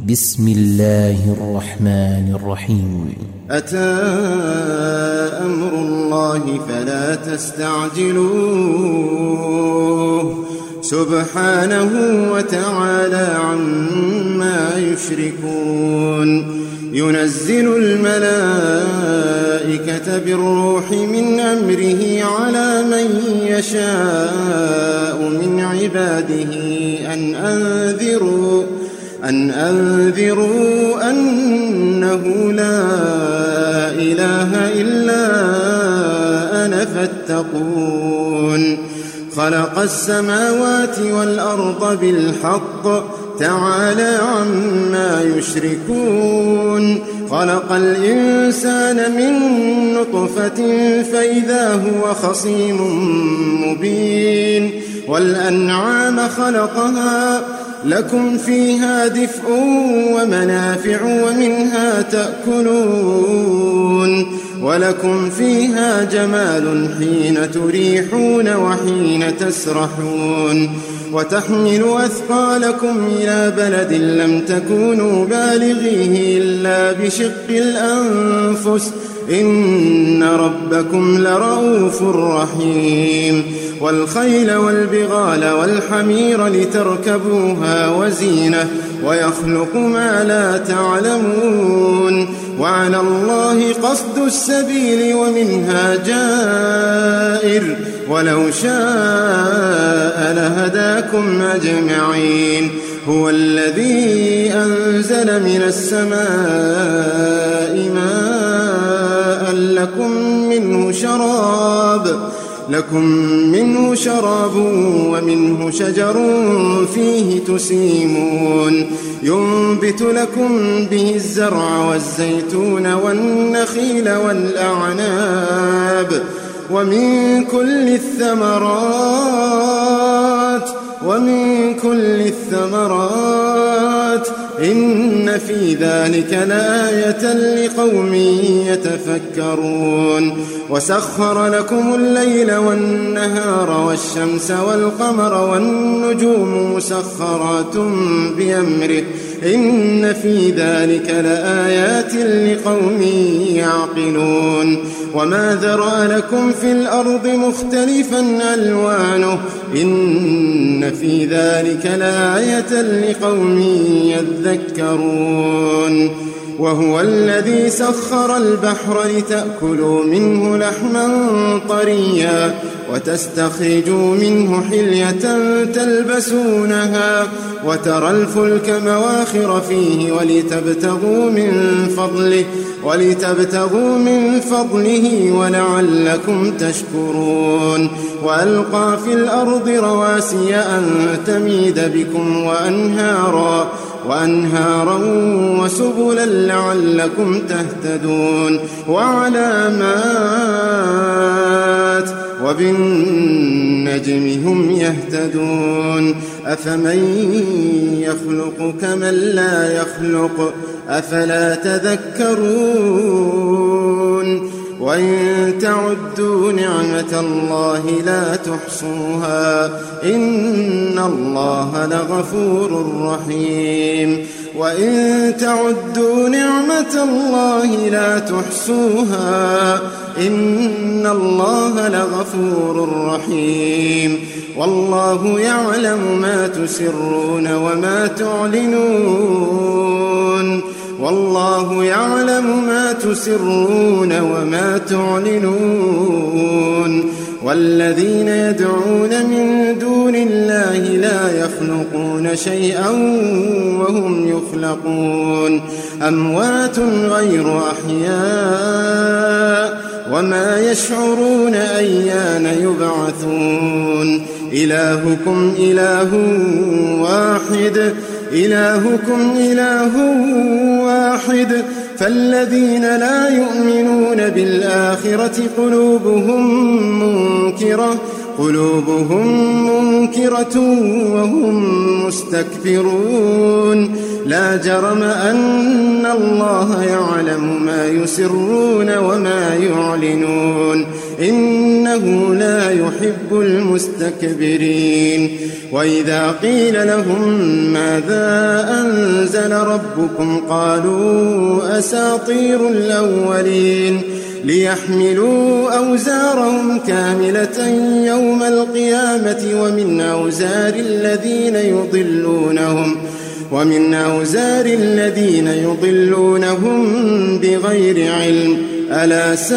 بسم الله الرحمن الرحيم. أتى أمر الله فلا تستعجلوه سبحانه وتعالى عما يشركون. ينزل الملائكة بالروح من أمره على من يشاء من عباده أن أنذروا أنه لا إله إلا أنا فاتقون. خلق السماوات والأرض بالحق تعالى عما يشركون. خلق الإنسان من نطفة فإذا هو خصيم مبين. والأنعام خلقها لكم فيها دفء ومنافع ومنها تأكلون ولكم فيها جمال حين تريحون وحين تسرحون. وتحمل أثقالكم إلى بلد لم تكونوا بالغيه إلا بشق الأنفس إن ربكم لرؤوف رحيم. والخيل والبغال والحمير لتركبوها وزينة ويخلق ما لا تعلمون. وعلى الله قصد السبيل ومنها جائر ولو شاء لهداكم أجمعين. هو الذي أنزل من السماء ماء لكم منه شراب ومنه شجر فيه تسيمون. ينبت لكم به الزرع والزيتون والنخيل والأعناب ومن كل الثمرات إن في ذلك لآية لقوم يتفكرون. وسخر لكم الليل والنهار والشمس والقمر والنجوم مسخرات بأمره إن في ذلك لآيات لقوم يعقلون. وما ذرأ لكم في الأرض مختلفا ألوانه إن في ذلك لآية لقوم يذكرون. وهو الذي سخر البحر لتأكلوا منه لحما طريا وتستخرجوا منه حلية تلبسونها وترى الفلك مواخر فيه ولتبتغوا من فضله ولعلكم تشكرون. وألقى في الأرض رواسي أن تميد بكم وأنهارا وسبلا لعلكم تهتدون. وعلامات وبالنجم هم يهتدون. أفمن يخلق كمن لا يخلق أفلا تذكرون. وإن تعدوا نعمة الله لا تحصوها إن الله لغفور رحيم. وإن تعدوا نعمة الله لا تحصوها إن الله لغفور رحيم. والله يعلم ما تسرون وما تعلنون. والله يعلم ما تسرون وما تعلنون. والذين يدعون من دون الله لا يخلقون شيئا وهم يخلقون. أموات غير أحياء وما يشعرون أيان يبعثون. إلهكم إله واحد فالذين لا يؤمنون بالآخرة قلوبهم منكرة وهم مستكبرون. لا جرم أن الله يعلم ما يسرون وما يعلنون إنه لا يحب المستكبرين. وإذا قيل لهم ماذا أنزل ربكم قالوا أساطير الأولين ليحملوا أوزارهم كاملة يوم القيامة ومن أوزار الذين يضلونهم بغير علم ألا ساء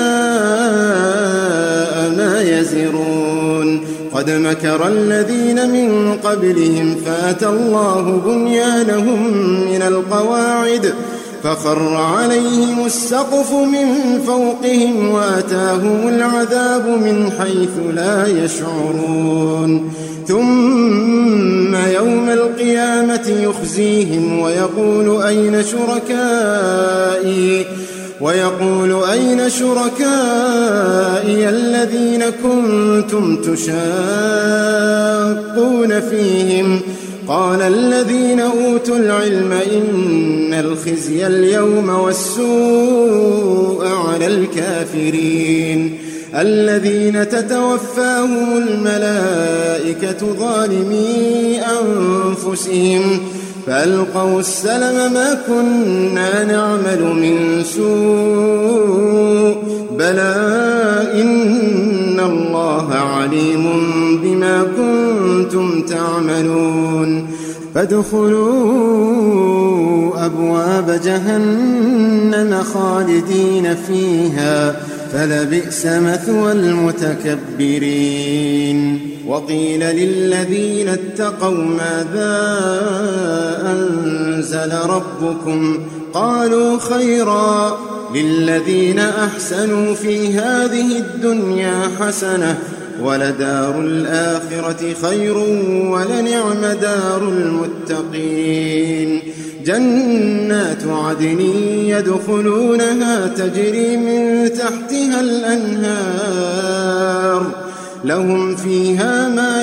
ما يزرون. قد مكر الذين من قبلهم فأتى الله بنيانهم من القواعد فخر عليهم السقف من فوقهم وأتاهم العذاب من حيث لا يشعرون. ثم يوم القيامة يخزيهم ويقول أين شركائي الذين كنتم تشاقون فيهم قال الذين أوتوا العلم إن الخزي اليوم والسوء على الكافرين الذين تتوفاهم الملائكة ظالمي أنفسهم فألقوا السلم ما كنا نعمل من سوء بلى إن الله عليم بما كنتم تعملون. فادخلوا أبواب جهنم خالدين فيها فلبئس مثوى المتكبرين. وقيل للذين اتقوا ماذا أنزل ربكم قالوا خيرا للذين أحسنوا في هذه الدنيا حسنة ولدار الآخرة خير ولنعم دار المتقين. جنات عدن يدخلونها تجري من تحتها الأنهار لهم فيها ما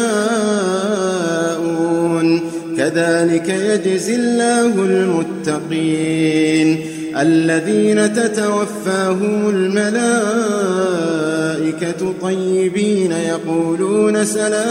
يشاءون كذلك يجزي الله المتقين. الذين تتوفاهم الملائكة طيبين يقولون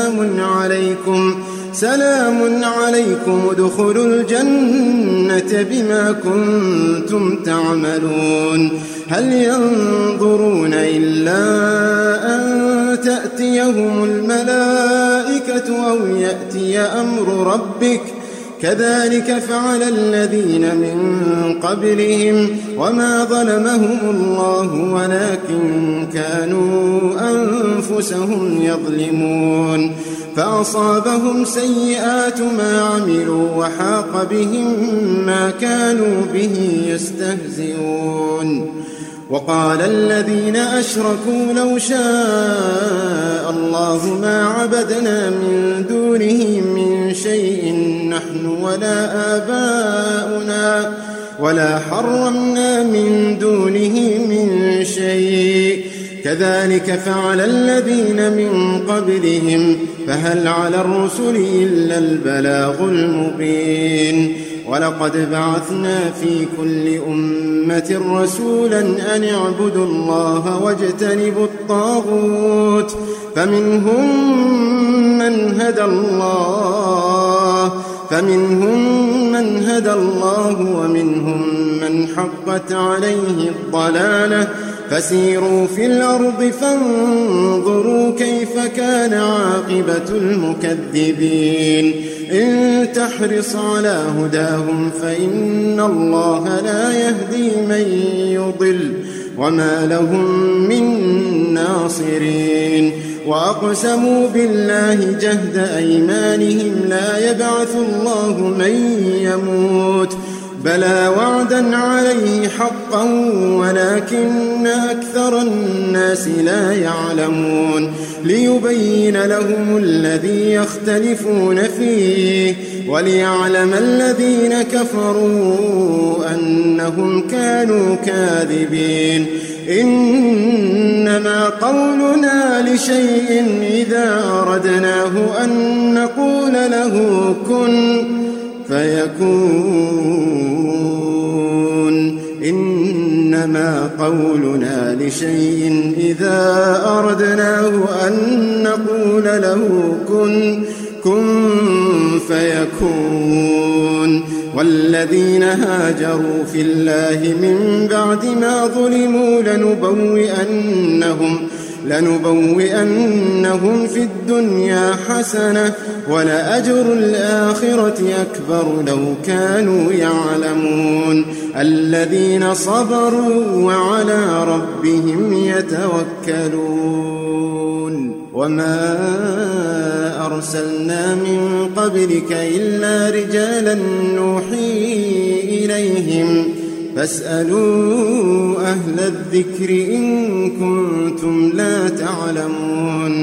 سلام عليكم ادخلوا الجنة بما كنتم تعملون. هل ينظرون إلا أن تأتيهم الملائكة أو يأتي أمر ربك كذلك فعل الذين من قبلهم وما ظلمهم الله ولكن كانوا أنفسهم يظلمون. فأصابهم سيئات ما عملوا وحاق بهم ما كانوا به يستهزئون. وقال الذين أشركوا لو شاء الله ما عبدنا من دونه من شيء نحن ولا آباؤنا ولا حرمنا من دونه من شيء كذلك فعل الذين من قبلهم فهل على الرسل إلا البلاغ المبين. ولقد بعثنا في كل أمة رسولا أن اعبدوا الله واجتنبوا الطاغوت فمنهم من هدى الله ومنهم من حقت عليه الضلالة فسيروا في الأرض فانظروا كيف كان عاقبة المكذبين. إن تحرص على هداهم فإن الله لا يهدي من يضل وما لهم من ناصرين. وأقسموا بالله جهد أيمانهم لا يبعث الله من يموت بلى وعدا عليه حقا ولكن أكثر الناس لا يعلمون. ليبين لهم الذي يختلفون فيه وليعلم الذين كفروا أنهم كانوا كاذبين. إنما قولنا لشيء إذا أردناه أن نقول له كن فيكون. إنما قولنا لشيء إذا أردناه أن نقول له كن فيكون. والذين هاجروا في الله من بعد ما ظلموا لنبوئنهم في الدنيا حسنة ولأجر الآخرة أكبر لو كانوا يعلمون. الذين صبروا وعلى ربهم يتوكلون. وما أرسلنا من قبلك إلا رجالا نوحي إليهم فاسألوا أهل الذكر إن كنتم لا تعلمون.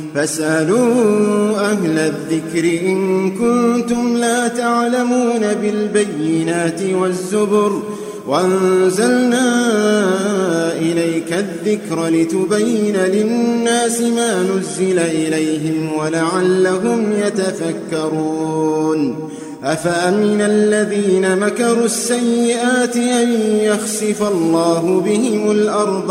بالبينات والزبر وأنزلنا إليك الذكر لتبين للناس ما نزل إليهم ولعلهم يتفكرون. أفأمن الذين مكروا السيئات أن يخسف الله بهم الأرض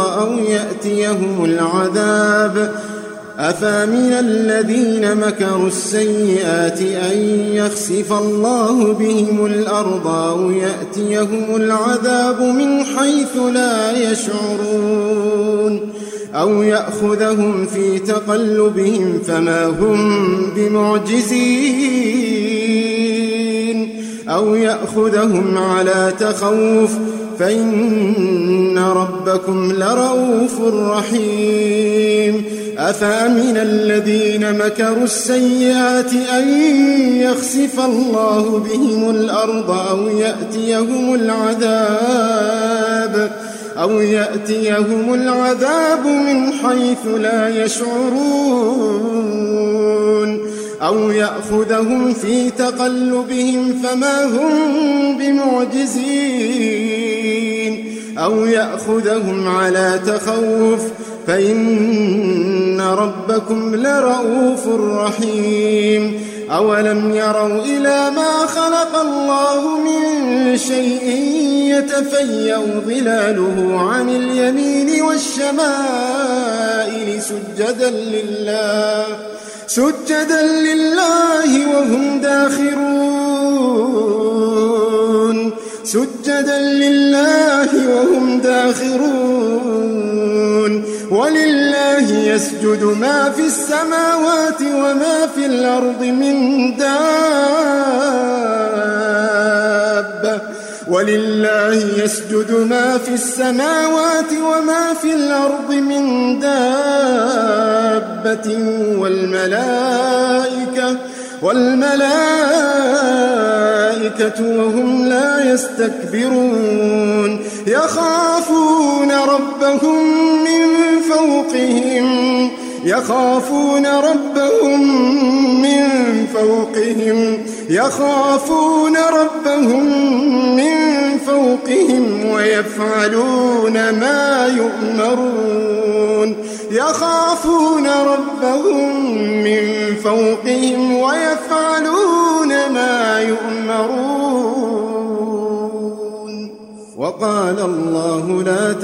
أو يأتيهم العذاب من حيث لا يشعرون أو يأخذهم في تقلبهم فما هم بمعجزين أو يأخذهم على تخوف فإن ربكم لرؤوف رحيم. أفأمن الذين مكروا السيئات أن يخسف الله بهم الأرض أو يأتيهم العذاب من حيث لا يشعرون أو يأخذهم في تقلبهم فما هم بمعجزين أو يأخذهم على تخوف فإن ربكم لرؤوف رحيم. أولم يروا إلى ما خلق الله من شيء يتفيأ ظلاله عن اليمين والشمائل سجدا لله وهم داخرون. ولله يسجد ما في السماوات وما في الأرض من دابة والملائكة وهم لا يستكبرون. يخافون ربهم من فوقهم ويفعلون ما يؤمرون. وقال الله لا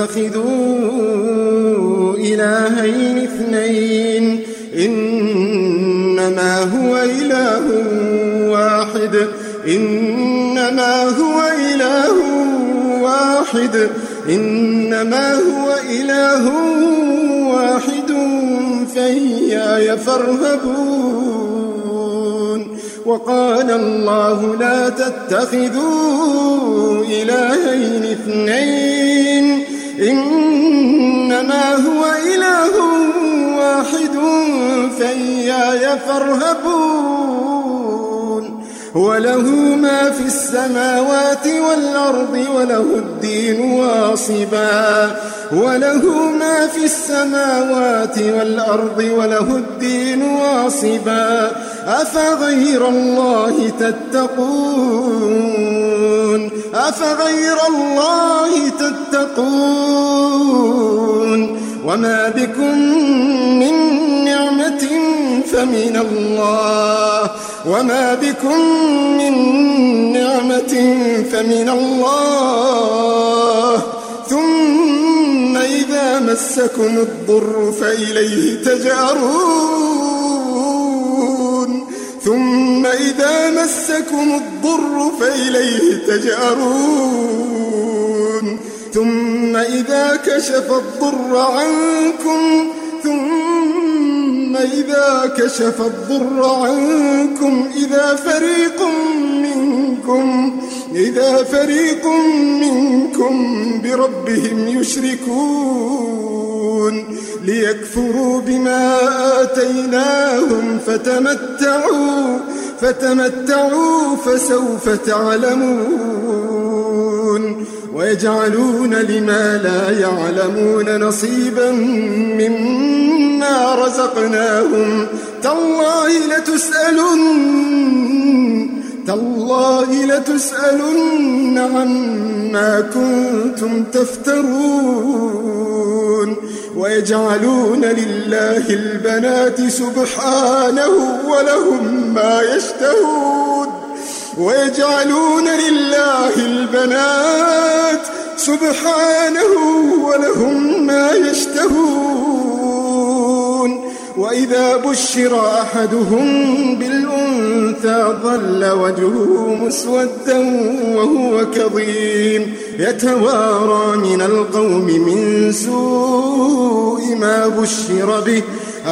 تتخذوا إلهين اثنين إنما هو إله واحد فإياي فارهبون. وقال الله لا تتخذوا إلهين اثنين إنما هو إله واحد فإياي فارهبون. وله ما في السماوات والأرض وله الدين واصبا أفغير الله تتقون وما بكم من نعمة فمن الله ثم إذا مسكم الضر فإليه تجأرون ثم إذا مسكم الضر فإليه تجأرون ثم إذا كشف الضر عنكم إذا فريق منكم بربهم يشركون ليكفروا بما آتيناهم فتمتعوا فسوف تعلمون ويجعلون لما لا يعلمون نصيبا مما رزقناهم تالله لتسألن عما كنتم تفترون ويجعلون لله البنات سبحانه ولهم ما يشتهون وإذا بشر أحدهم بالأنثى ظل وجهه مسودا وهو كظيم يتوارى من القوم من سوء ما بشر به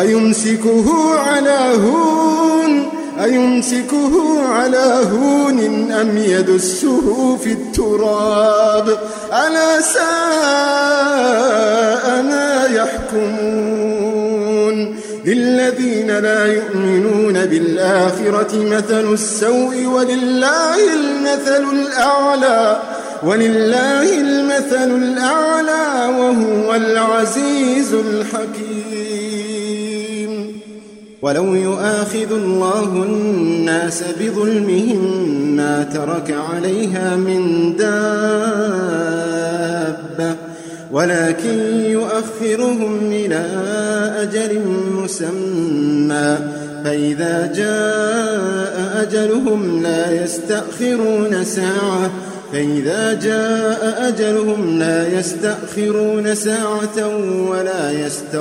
أيمسكه على هون أم يدسه في التراب ألا ساء ما يحكمون للذين لا يؤمنون بالآخرة مثل السوء ولله المثل الأعلى وهو العزيز الحكيم ولو يؤاخذ الله الناس بظلمهم ما ترك عليها من دابة ولكن يؤخرهم إلى أجل مسمى فإذا جاء أجلهم لا يستأخرون ساعة ولا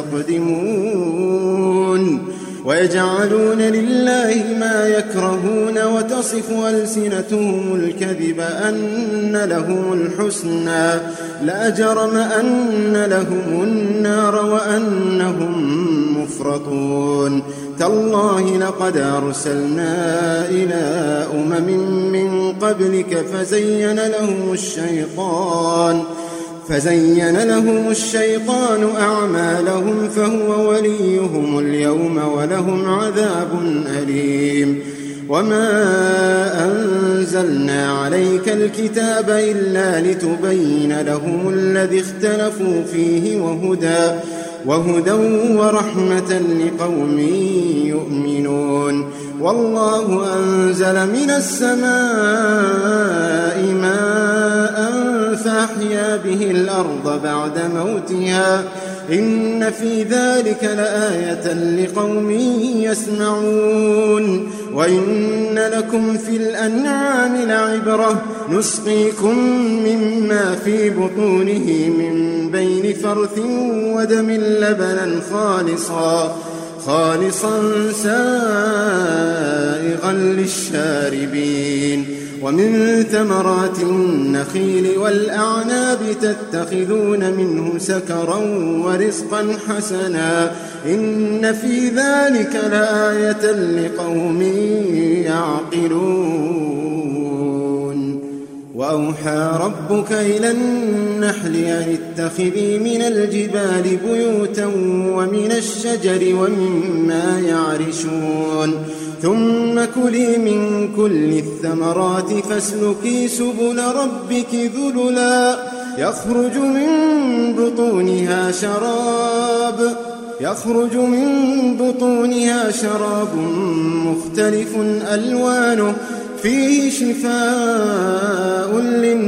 يستقدمون ويجعلون لله ما يكرهون وتصف ألسنتهم الكذب أن لهم الحسنى لا جرم أن لهم النار وأنهم مفرطون تالله لقد أرسلنا إلى من قبلك فزين لهم الشيطان أعمالهم فهو وليهم اليوم ولهم عذاب أليم وما أنزلنا عليك الكتاب إلا لتبين لهم الذي اختلفوا فيه وهدى ورحمة لقوم يؤمنون والله أنزل من السماء ماء فأحيا به الأرض بعد موتها إن في ذلك لآية لقوم يسمعون وإن لكم في الأنعام لعبرة نسقيكم مما في بطونه من بين فرث ودم لبنا خالصا سائغا للشاربين ومن ثمرات النخيل والأعناب تتخذون منه سكرا ورزقا حسنا إن في ذلك لآية لقوم يعقلون وأوحى ربك إلى النحل أن اتخذي من الجبال بيوتا ومن الشجر ومما يعرشون ثم كلي من كل الثمرات فاسلكي سبل ربك ذللا يخرج من بطونها شراب مختلف ألوانه فيه شفاء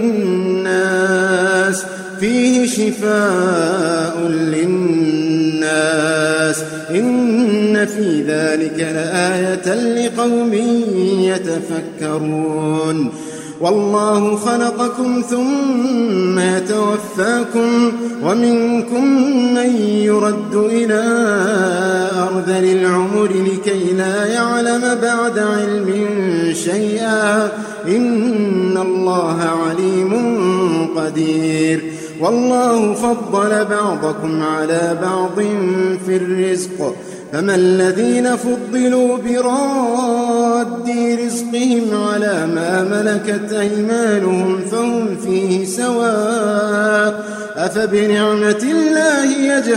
للناس إن في ذلك لآية لقوم يتفكرون والله خلقكم ثم يتوفاكم ومنكم من يرد إلى أرذل العمر لكي لا يعلم بعد علم شيئا إن الله عليم قدير والله فضل بعضكم على بعض في الرزق فما الذين فضلوا براد رزقهم على ما ملكت أيمانهم فهم فيه سواء أفبنعمة الله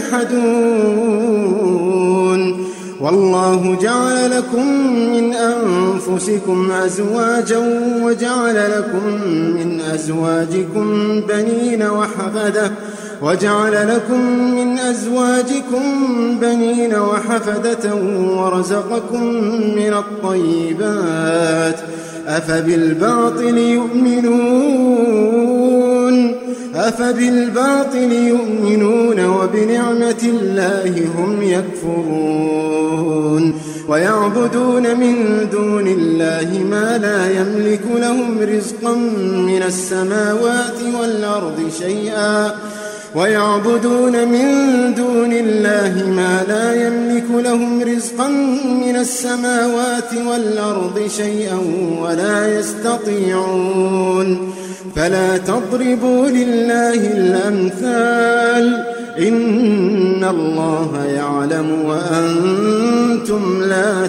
يجحدون والله جعل لكم من أنفسكم أزواجا وجعل لكم من أزواجكم بنين وحفدة ورزقكم من الطيبات أفبالباطل يؤمنون وبنعمة الله هم يكفرون ويعبدون من دون الله ما لا يملك لهم رزقا من السماوات والأرض شيئا ولا يستطيعون فلا تضربوا لله الأمثال إن الله يعلم وأنتم لا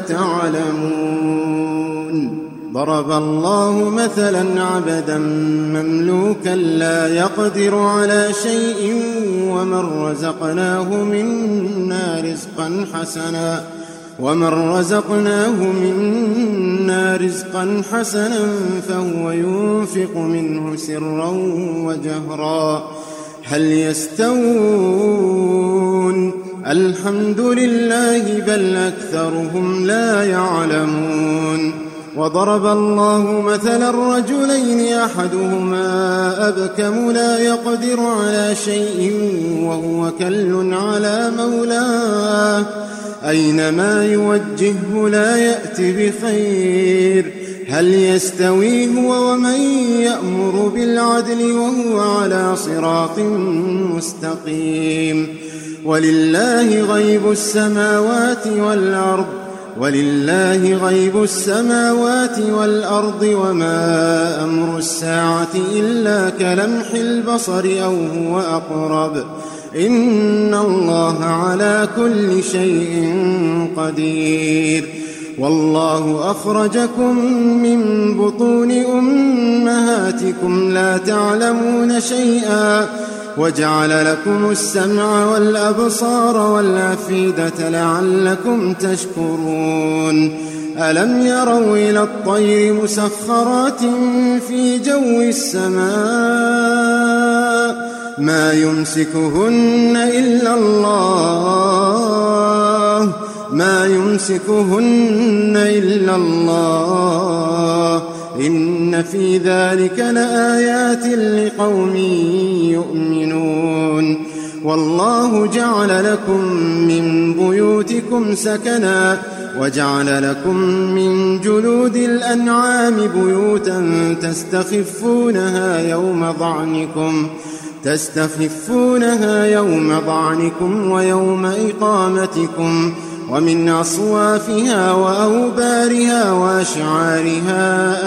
تعلمون ضرب الله مثلا عبدا مملوكا لا يقدر على شيء ومن رزقناه منا رزقا حسنا فهو ينفق منه سرا وجهرا هل يستوون الحمد لله بل أكثرهم لا يعلمون وضرب الله مثلا رجلين أحدهما أبكم لا يقدر على شيء وهو كل على مولاه أينما يوجهه لا يأتي بخير هل يستوي هو ومن يأمر بالعدل وهو على صراط مستقيم ولله غيب السماوات والأرض وما أمر الساعة إلا كلمح البصر أو هو أقرب إن الله على كل شيء قدير والله أخرجكم من بطون أمهاتكم لا تعلمون شيئا وجعل لكم السمع والأبصار والأفئدة لعلكم تشكرون ألم يروا إلى الطير مسخرات في جو السماء ما يمسكهن إلا الله إن في ذلك لآيات لقوم يؤمنون والله جعل لكم من بيوتكم سكنا وجعل لكم من جلود الأنعام بيوتا تستخفونها يوم ضعنكم ويوم إقامتكم ومن أصوافها وأوبارها وأشعارها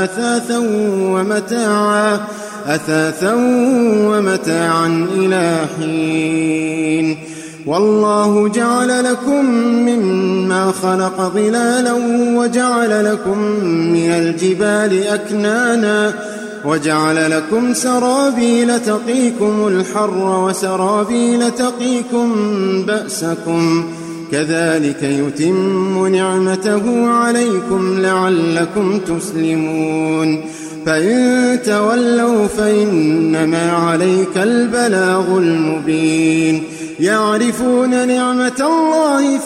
أثاثا ومتاعا إلى حين والله جعل لكم مما خلق ظلالا وجعل لكم من الجبال أكنانا وجعل لكم سرابيل تقيكم الحر وسرابيل تقيكم بأسكم كذلك يتم نعمته عليكم لعلكم تسلمون فإن تولوا فإنما عليك البلاغ المبين يعرفون نعمة الله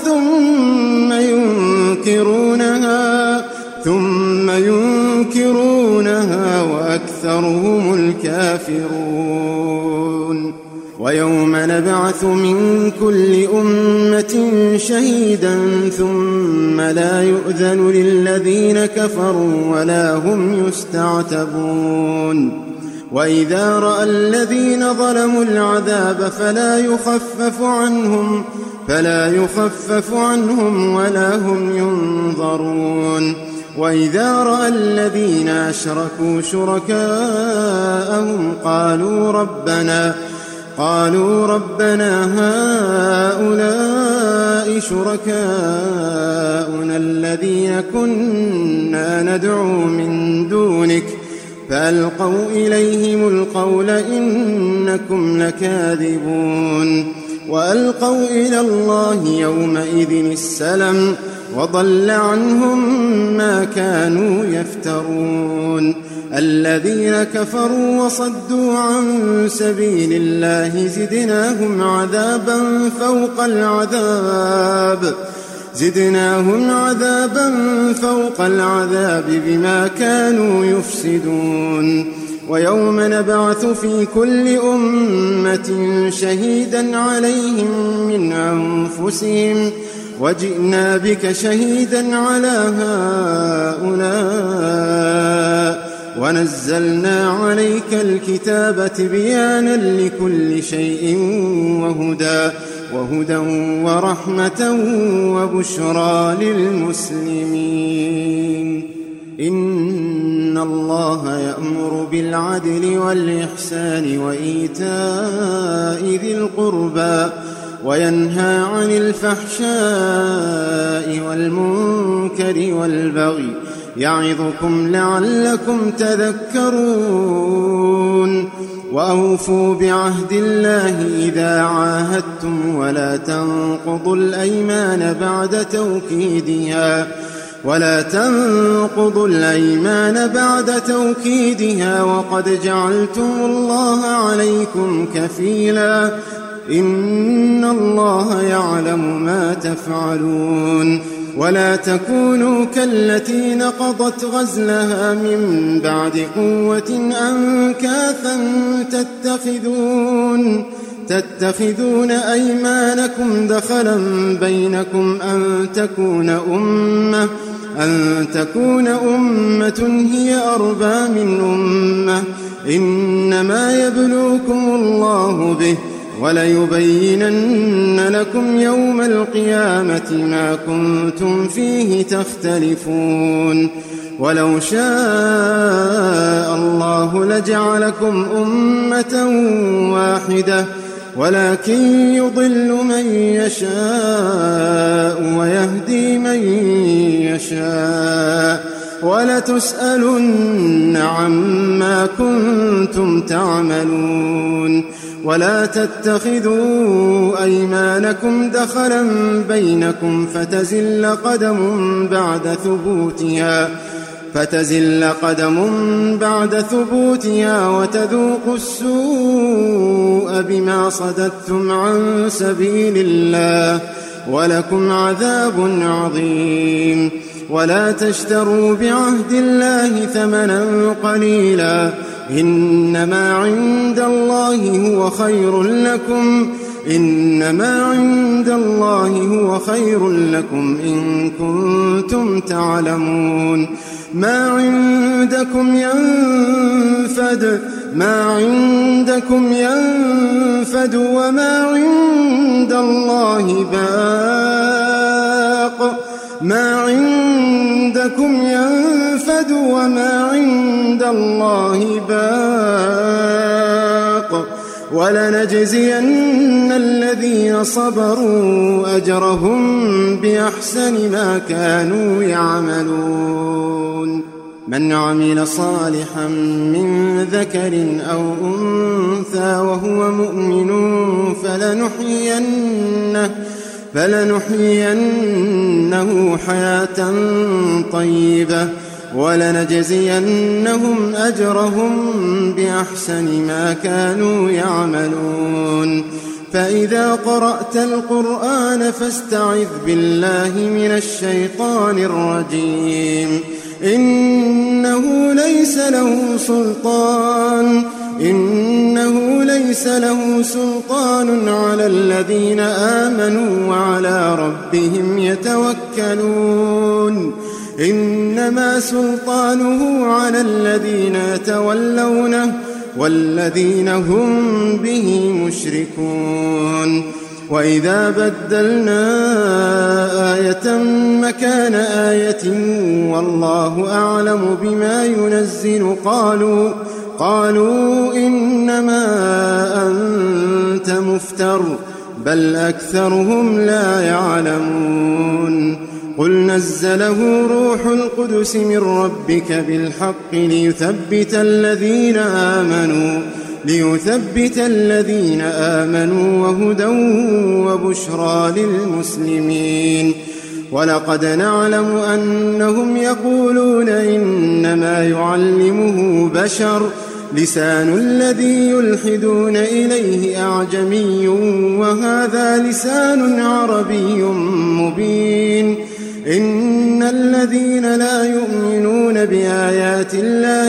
ثم ينكرونها وأكثرهم الكافرون ويوم نبعث من كل أمة شهيدا ثم لا يؤذن للذين كفروا ولا هم يستعتبون وإذا رأى الذين ظلموا العذاب فلا يخفف عنهم ولا هم ينظرون وإذا رأى الذين أشركوا شركاءهم قالوا ربنا هؤلاء شركاؤنا الذين كنا ندعو من دونك فألقوا إليهم القول إنكم لكاذبون وألقوا إلى الله يومئذ السلم وضل عنهم ما كانوا يفترون الذين كفروا وصدوا عن سبيل الله زدناهم عذابا فوق العذاب بما كانوا يفسدون ويوم نبعث في كل أمة شهيدا عليهم من أنفسهم وجئنا بك شهيدا على هؤلاء ونزلنا عليك الكتاب تبيانا لكل شيء وهدى ورحمة وبشرى للمسلمين إن الله يأمر بالعدل والإحسان وإيتاء ذي القربى وينهى عن الفحشاء والمنكر والبغي يعظكم لعلكم تذكرون وأوفوا بعهد الله إذا عاهدتم ولا تنقضوا الأيمان بعد توكيدها وقد جعلتم الله عليكم كفيلا إن الله يعلم ما تفعلون ولا تكونوا كالتي نقضت غزلها من بعد قوة أنكاثا تتخذون أيمانكم دخلا بينكم أن تكون أمة هي أربى من أمة إنما يبلوكم الله به وليبينن لكم يوم القيامة ما كنتم فيه تختلفون ولو شاء الله لجعلكم أمة واحدة ولكن يضل من يشاء ويهدي من يشاء ولتسألن عما كنتم تعملون ولا تتخذوا أيمانكم دخلا بينكم فتزل قدم بعد ثبوتها وتذوقوا السوء بما صددتم عن سبيل الله ولكم عذاب عظيم ولا تشتروا بعهد الله ثمنا قليلا إنما عند الله هو خير لكم إن كنتم تعلمون ما عندكم ينفد وما عند الله باق ولنجزين الذين صبروا أجرهم بأحسن ما كانوا يعملون من عمل صالحا من ذكر أو أنثى وهو مؤمن فلنحيينه حياة طيبة ولنجزينهم أجرهم بأحسن ما كانوا يعملون فإذا قرأت القرآن فاستعذ بالله من الشيطان الرجيم إنه ليس له ليس له سلطان على الذين آمنوا وعلى ربهم يتوكلون إنما سلطانه على الذين يتولونه والذين هم به مشركون وإذا بدلنا آية مكان آية والله أعلم بما ينزل قالوا إنما أنت مفتر بل أكثرهم لا يعلمون قل نزله روح القدس من ربك بالحق ليثبت الذين آمنوا وهدى وبشرى للمسلمين ولقد نعلم أنهم يقولون إنما يعلمه بشر لسان الذي يلحدون إليه أعجمي وهذا لسان عربي مبين إن الذين لا يؤمنون بآيات الله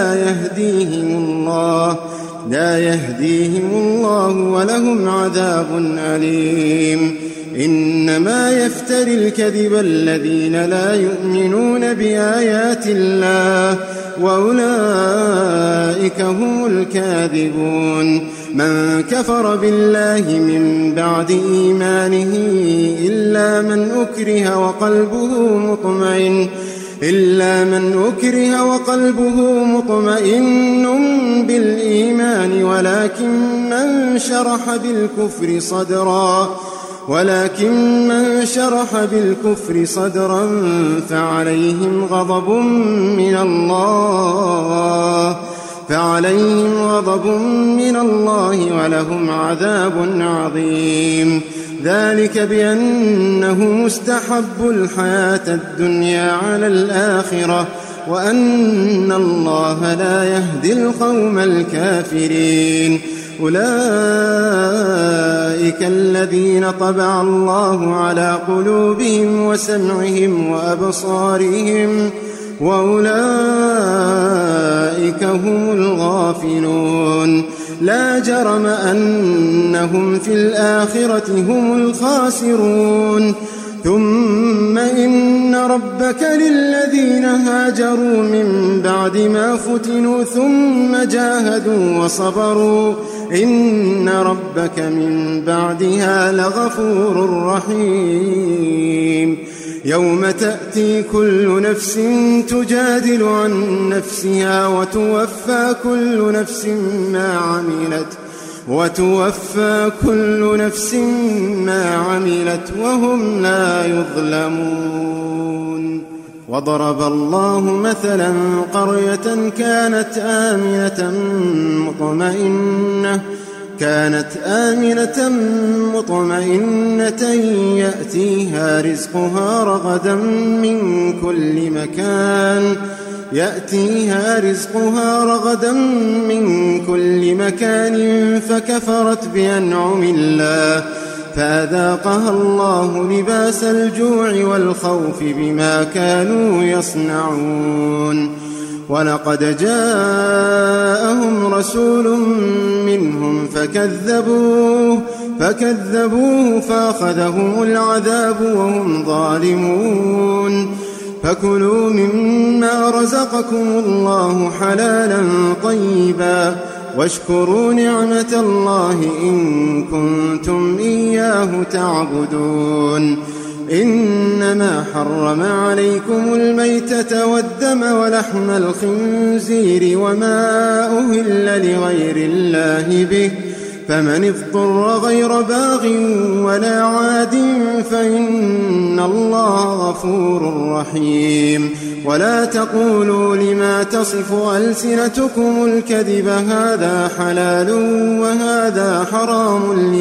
لا يهديهم الله ولهم عذاب أليم إنما يفتري الكذب الذين لا يؤمنون بآيات الله وأولئك هم الكاذبون من كفر بالله من بعد إيمانه إلا من أكره وقلبه مطمئن بالإيمان ولكن من شرح بالكفر صدرا فعليهم غضب من الله ولهم عذاب عظيم ذلك بأنه مستحب الحياة الدنيا على الآخرة وأن الله لا يهدي القوم الكافرين أولئك الذين طبع الله على قلوبهم وسمعهم وأبصارهم وأولئك هم الغافلون لا جرم أنهم في الآخرة هم الخاسرون ثم إن ربك للذين هاجروا من بعد ما فتنوا ثم جاهدوا وصبروا إن ربك من بعدها لغفور رحيم يوم تأتي كل نفس تجادل عن نفسها وتوفى كل نفس ما عملت وهم لا يظلمون وضرب الله مثلا قرية كانت آمنة مطمئنة يأتيها رزقها رغدا من كل مكان فكفرت بأنعم الله فأذاقها الله لباس الجوع والخوف بما كانوا يصنعون ولقد جاءهم رسول منهم فكذبوه فأخذهم العذاب وهم ظالمون فكلوا مما رزقكم الله حلالا طيبا واشكروا نعمة الله إن كنتم إياه تعبدون إنما حرم عليكم الميتة والدم ولحم الخنزير وما أهل لغير الله به فمن اضطر غير باغ ولا عاد فإن الله غفور رحيم ولا تقولوا لما تصف ألسنتكم الكذب هذا حلال وهذا حرام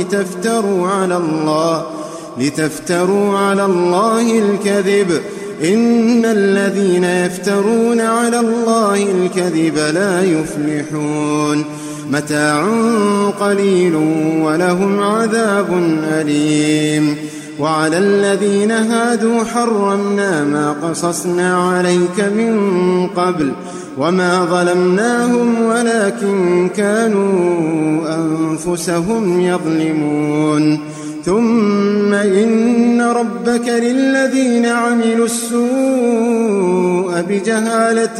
لتفتروا على الله الكذب إن الذين يفترون على الله الكذب لا يفلحون متاع قليل ولهم عذاب أليم وعلى الذين هادوا حرمنا ما قصصنا عليك من قبل وما ظلمناهم ولكن كانوا أنفسهم يظلمون ثم إن ربك للذين عملوا السوء بجهالة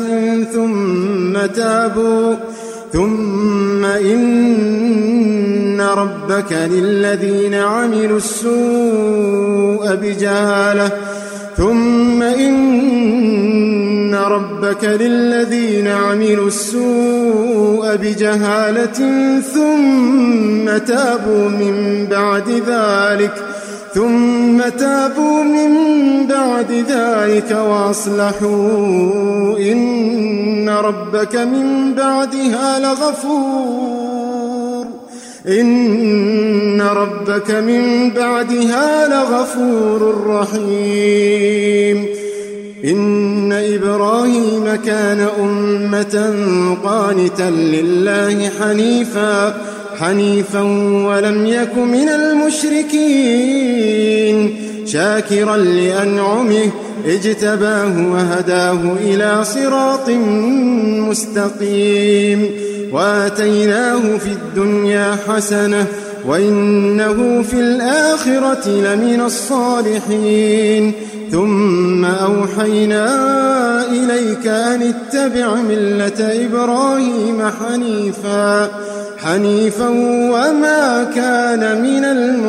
ثم إن ربك للذين عملوا السوء بجهالة ثم تابوا من بعد ذلك وأصلحوا إن ربك من بعدها لغفور رحيم إن إبراهيم كان أمة قانتا لله حنيفا ولم يك من المشركين شاكرا لأنعمه اجتباه وهداه إلى صراط مستقيم وآتيناه في الدنيا حسنة وإنه في الآخرة لمن الصالحين ثم أوحينا إليك أن اتبع ملة إبراهيم حنيفا وما كان من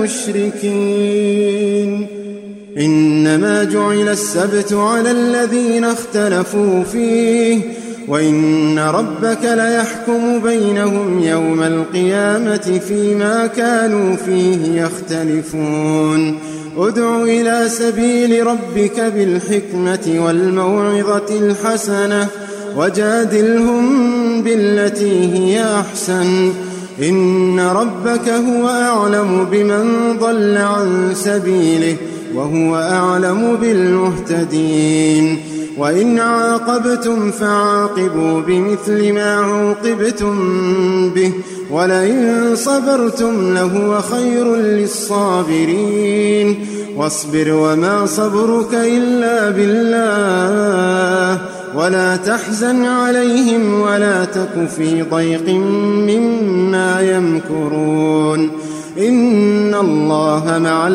المشركين إنما جعل السبت على الذين اختلفوا فيه وإن ربك ليحكم بينهم يوم القيامة فيما كانوا فيه يختلفون ادع إلى سبيل ربك بالحكمة والموعظة الحسنة وجادلهم بالتي هي أحسن إن ربك هو أعلم بمن ضل عن سبيله وهو أعلم بالمهتدين وإن عاقبتم فعاقبوا بمثل ما عوقبتم به ولئن صبرتم لهو خير للصابرين واصبر وما صبرك إلا بالله ولا تحزن عليهم ولا تك في ضيق مما يمكرون إن الله مع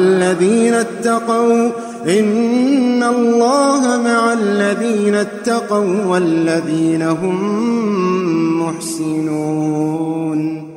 الذين اتقوا والذين هم محسنون